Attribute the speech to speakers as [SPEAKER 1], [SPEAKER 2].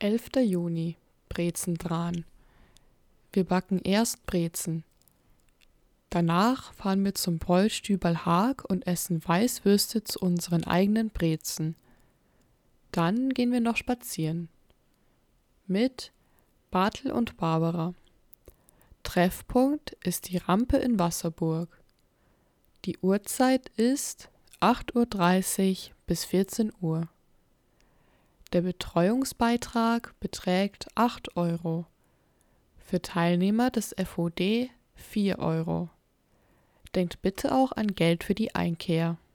[SPEAKER 1] 11. Juni, Brezendran. Wir backen erst Brezen. Danach fahren wir zum Bräustüberl Haag und essen Weißwürste zu unseren eigenen Brezen. Dann gehen wir noch spazieren. Mit Bartel und Barbara. Treffpunkt ist die Rampe in Wasserburg. Die Uhrzeit ist 8:30 Uhr bis 14 Uhr. Der Betreuungsbeitrag beträgt 8 Euro. Für Teilnehmer des FOD 4 Euro. Denkt bitte auch an Geld für die Einkehr.